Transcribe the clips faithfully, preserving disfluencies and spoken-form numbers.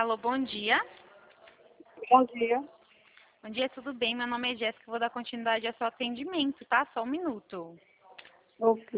Alô, bom dia. Bom dia. Bom dia, tudo bem? Meu nome é Jéssica, vou dar continuidade ao seu atendimento, tá? Só um minuto. Ok.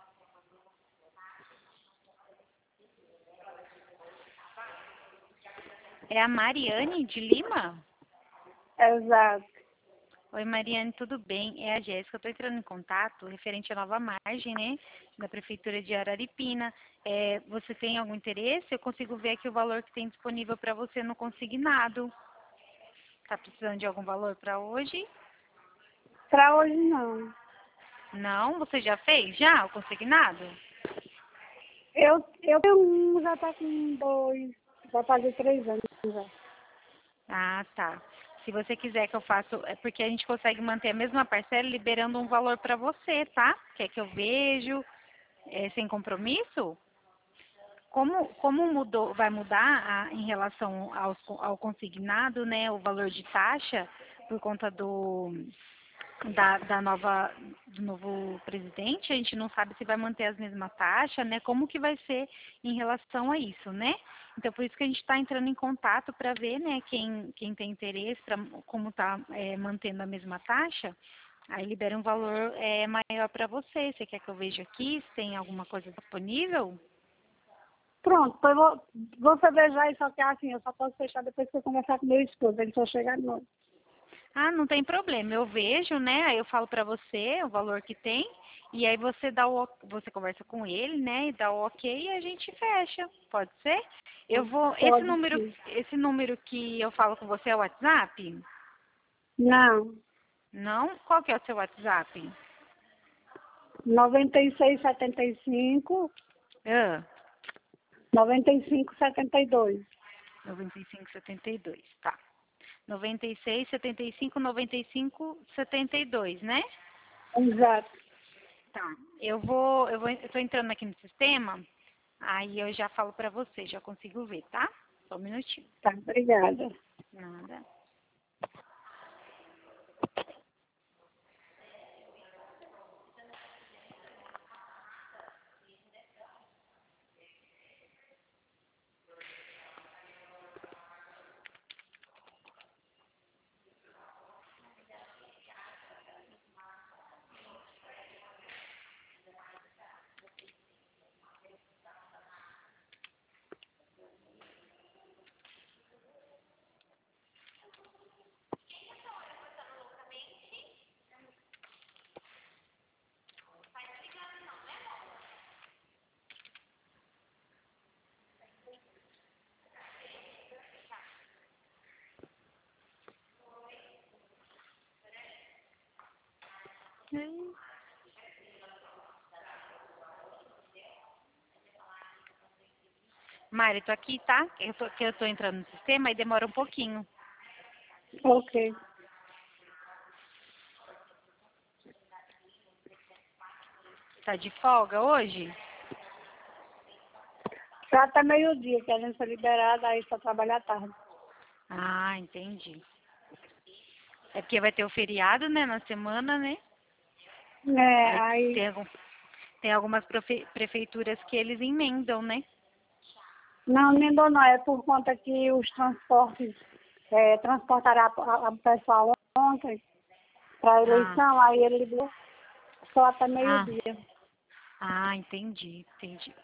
É a Mariane de Lima? Exato. Oi, Mariane, tudo bem? É a Jéssica. Eu estou entrando em contato referente à nova margem, né? Da Prefeitura de Araripina. É, você tem algum interesse? Eu consigo ver aqui o valor que tem disponível para você no consignado. Tá precisando de algum valor para hoje? Para hoje não. Não? Você já fez? Já? O consignado? Eu, eu tenho um, já está com dois, vai fazer três anos já. Ah, tá. Se você quiser que eu faça, é porque a gente consegue manter a mesma parcela liberando um valor para você, tá? Quer que eu vejo, é, sem compromisso? Como, como mudou, vai mudar a- em relação aos, ao consignado, né, o valor de taxa por conta do, da, da nova, do novo presidente, a gente não sabe se vai manter as mesmas taxas, né? Como que vai ser em relação a isso, né? Então, por isso que a gente está entrando em contato para ver, né, quem, quem tem interesse, pra, como está mantendo a mesma taxa, aí libera um valor é, maior para você. Você quer que eu veja aqui se tem alguma coisa disponível? Pronto, pois vou, você veja aí, só que assim, eu só posso fechar depois que eu conversar com meu esposo, ele só chega à noite. Ah, não tem problema. Eu vejo, né? Aí eu falo para você o valor que tem e aí você dá o, o- você conversa com ele, né? E dá o ok e a gente fecha. Pode ser? Eu vou. Esse Pode número, sim. esse número que eu falo com você é o WhatsApp? Não, Não? Qual que é o seu WhatsApp? noventa e seis, setenta e cinco, Ah, noventa e cinco, setenta e dois. noventa e cinco setenta e dois, tá. noventa e seis setenta e cinco noventa e cinco setenta e dois, né? Exato. Tá. Eu vou, eu vou, eu tô entrando aqui no sistema. Aí eu já falo pra você, já consigo ver, tá? Só um minutinho. Tá, obrigada. Nada. Hum. Mari, tô aqui, tá? Eu tô, que eu tô entrando no sistema e demora um pouquinho. Ok. Tá de folga hoje? Já até meio-dia, que a gente foi liberada, aí só trabalha à tarde. Ah, entendi. É porque vai ter o feriado, né, na semana, né? É, Aí aí tem, algum, tem algumas profe- prefeituras que eles emendam, né? não, nem dou não, é por conta que os transportes é, transportaram a, a, a pessoal ontem para a Ah, eleição, aí ele deu só até ah, meio-dia. ah, entendi, entendi.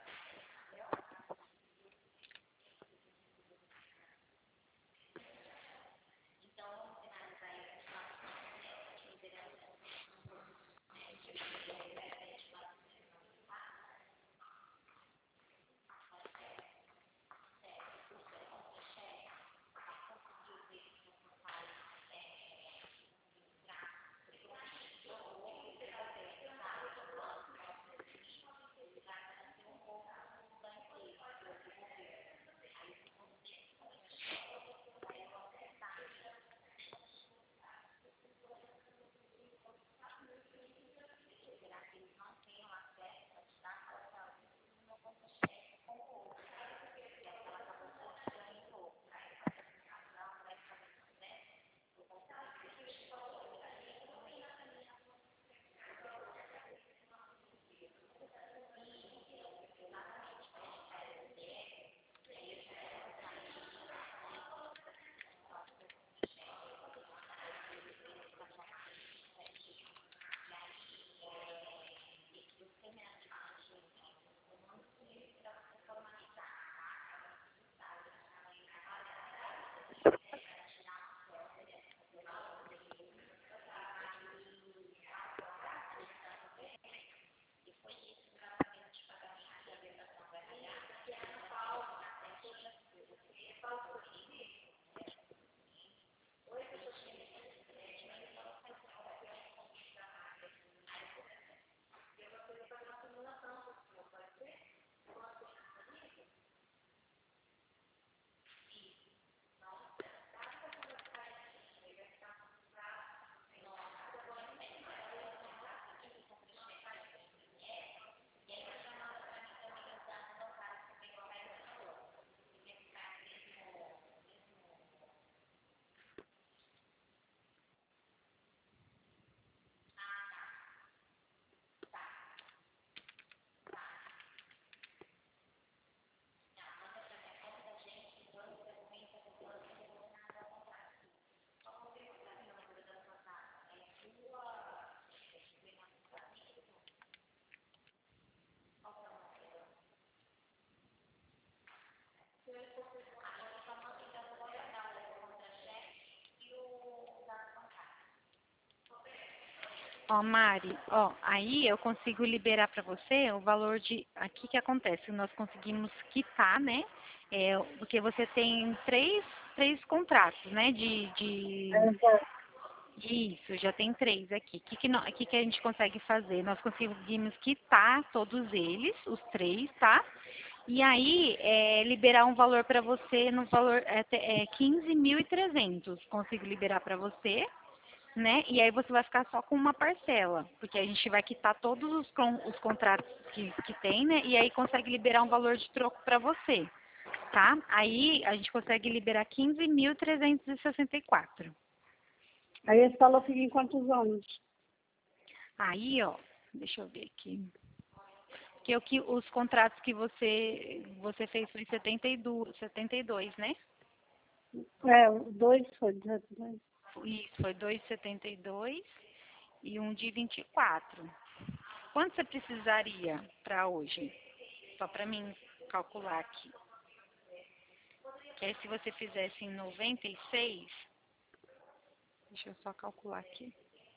Ó, Mari, ó, aí eu consigo liberar para você o valor de... Aqui que acontece, nós conseguimos quitar, né? É, porque você tem três, três contratos, né? De, de... Isso, já tem três aqui. O que, que, nó- que, que a gente consegue fazer? Nós conseguimos quitar todos eles, os três, tá? E aí, é, liberar um valor para você no valor é, te- é, quinze mil e trezentos. Consigo liberar para você, né? E aí você vai ficar só com uma parcela, porque a gente vai quitar todos os, con- os contratos que, que tem, né? E aí consegue liberar um valor de troco para você, tá? Aí a gente consegue liberar quinze mil trezentos e sessenta e quatro. Aí esse valor fica em quantos anos? Aí, ó, deixa eu ver aqui. Que o que os contratos que você você fez foi setenta e dois, setenta e dois, né? É, o dois foi dezoito, né? Isso, foi dois de setenta e dois e um de vinte e quatro. Quanto você precisaria para hoje? Só para mim calcular aqui. Que aí se você fizesse em noventa e seis, deixa eu só calcular aqui.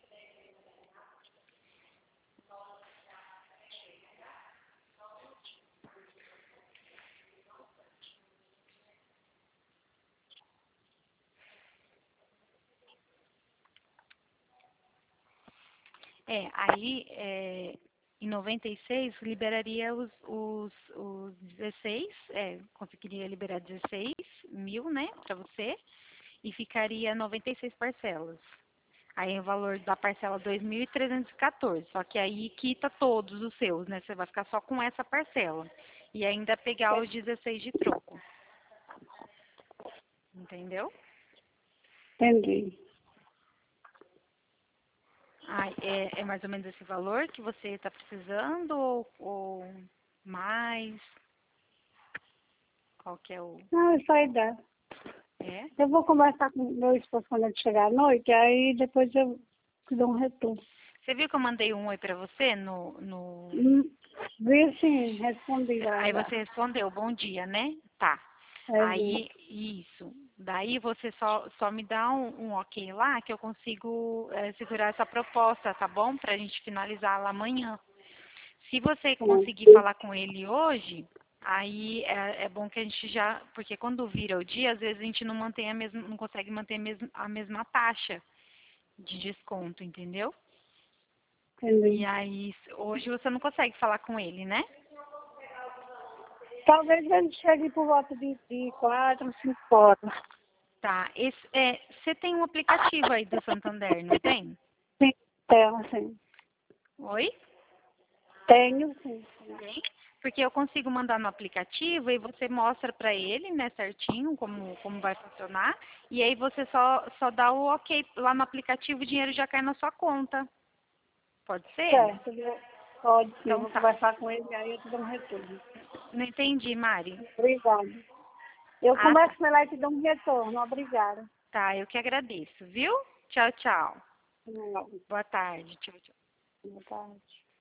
É, aí é, em noventa e seis liberaria os, os, os dezesseis, é, conseguiria liberar dezesseis mil, né, para você, e ficaria noventa e seis parcelas. Aí o valor da parcela dois mil trezentos e quatorze, só que aí quita todos os seus, né? Você vai ficar só com essa parcela. E ainda pegar os dezesseis de troco. Entendeu? Entendi. Ah, é, é mais ou menos esse valor que você está precisando ou, ou mais? Qual que é o... Não, isso aí dá. É? Eu vou conversar com o meu esposo quando ele chegar à noite, aí depois eu te dou um retorno. Você viu que eu mandei um oi pra você no... no... Hum, Vi sim, respondi lá Aí já. você respondeu, bom dia, né? Tá. É, vi. Aí, isso. Daí você só, só me dá um, um ok lá que eu consigo é, segurar essa proposta, tá bom? Pra gente finalizar lá amanhã. Se você Hum. conseguir falar com ele hoje, aí é, é bom que a gente já... Porque quando vira o dia, às vezes a gente não mantém a mesma, não consegue manter a mesma, a mesma taxa de desconto, entendeu? E Entendi. aí, hoje você não consegue falar com ele, né? Talvez ele chegue por volta de, de quatro, cinco horas. Tá. Esse, é, você tem um aplicativo aí do Santander, não tem? Sim, tenho, sim. Oi? Tenho, sim. Tem? Porque eu consigo mandar no aplicativo e você mostra pra ele, né, certinho como, como vai funcionar. E aí você só, só dá o ok lá no aplicativo, o dinheiro já cai na sua conta. Pode ser? Certo, eu- pode sim, eu Então vou tá. conversar com ele e aí eu te dou um retorno. Não entendi, Mari. Obrigada. Eu Ah, tá. converso com ele e te dou um retorno. Obrigada. Tá, eu que agradeço, viu? Tchau, tchau. Não, Boa tarde. Tchau, tchau. boa tarde.